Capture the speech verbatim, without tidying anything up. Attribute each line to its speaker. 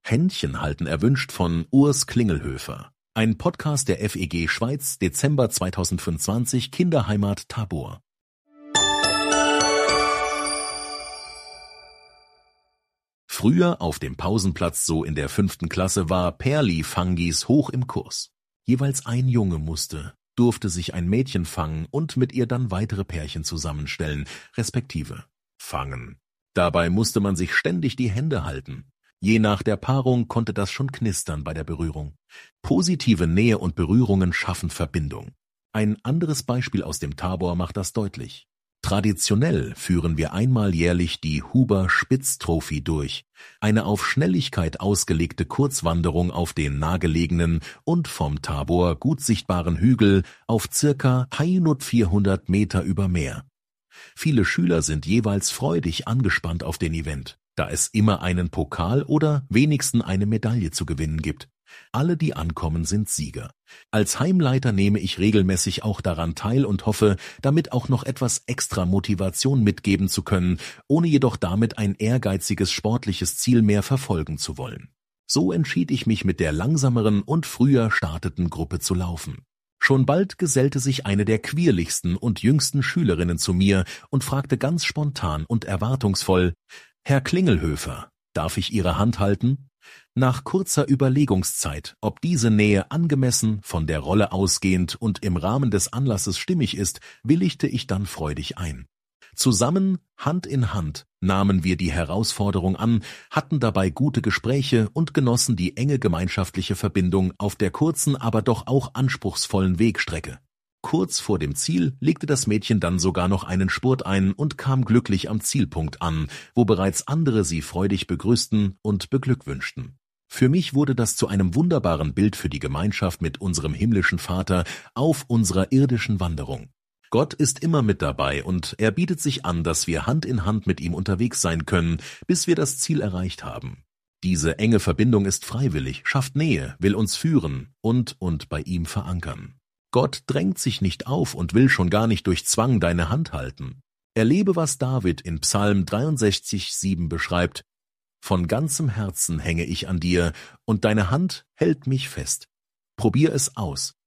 Speaker 1: Händchen halten erwünscht von Urs Klingelhöfer. Ein Podcast der F E G Schweiz, Dezember zweitausendfünfundzwanzig, Kinderheimat Tabor. Früher auf dem Pausenplatz, so in der fünften Klasse, war Perli-Fangis hoch im Kurs. Jeweils ein Junge musste, durfte sich ein Mädchen fangen und mit ihr dann weitere Pärchen zusammenstellen, respektive fangen. Dabei musste man sich ständig die Hände halten. Je nach der Paarung konnte das schon knistern bei der Berührung. Positive Nähe und Berührungen schaffen Verbindung. Ein anderes Beispiel aus dem Tabor macht das deutlich. Traditionell führen wir einmal jährlich die Huber-Spitz-Trophy durch, eine auf Schnelligkeit ausgelegte Kurzwanderung auf den nahegelegenen und vom Tabor gut sichtbaren Hügel auf circa vierhundert Meter über Meer. Viele Schüler sind jeweils freudig angespannt auf den Event, da es immer einen Pokal oder wenigstens eine Medaille zu gewinnen gibt. Alle, die ankommen, sind Sieger. Als Heimleiter nehme ich regelmäßig auch daran teil und hoffe, damit auch noch etwas extra Motivation mitgeben zu können, ohne jedoch damit ein ehrgeiziges sportliches Ziel mehr verfolgen zu wollen. So entschied ich mich mit der langsameren und früher starteten Gruppe zu laufen. Schon bald gesellte sich eine der quirligsten und jüngsten Schülerinnen zu mir und fragte ganz spontan und erwartungsvoll: »Herr Klingelhöfer, darf ich Ihre Hand halten?« Nach kurzer Überlegungszeit, ob diese Nähe angemessen, von der Rolle ausgehend und im Rahmen des Anlasses stimmig ist, willigte ich dann freudig ein. Zusammen, Hand in Hand, nahmen wir die Herausforderung an, hatten dabei gute Gespräche und genossen die enge gemeinschaftliche Verbindung auf der kurzen, aber doch auch anspruchsvollen Wegstrecke. Kurz vor dem Ziel legte das Mädchen dann sogar noch einen Spurt ein und kam glücklich am Zielpunkt an, wo bereits andere sie freudig begrüßten und beglückwünschten. Für mich wurde das zu einem wunderbaren Bild für die Gemeinschaft mit unserem himmlischen Vater auf unserer irdischen Wanderung. Gott ist immer mit dabei und er bietet sich an, dass wir Hand in Hand mit ihm unterwegs sein können, bis wir das Ziel erreicht haben. Diese enge Verbindung ist freiwillig, schafft Nähe, will uns führen und und bei ihm verankern. Gott drängt sich nicht auf und will schon gar nicht durch Zwang deine Hand halten. Erlebe, was David in Psalm dreiundsechzig sieben beschreibt: »Von ganzem Herzen hänge ich an dir, und deine Hand hält mich fest.« Probier es aus.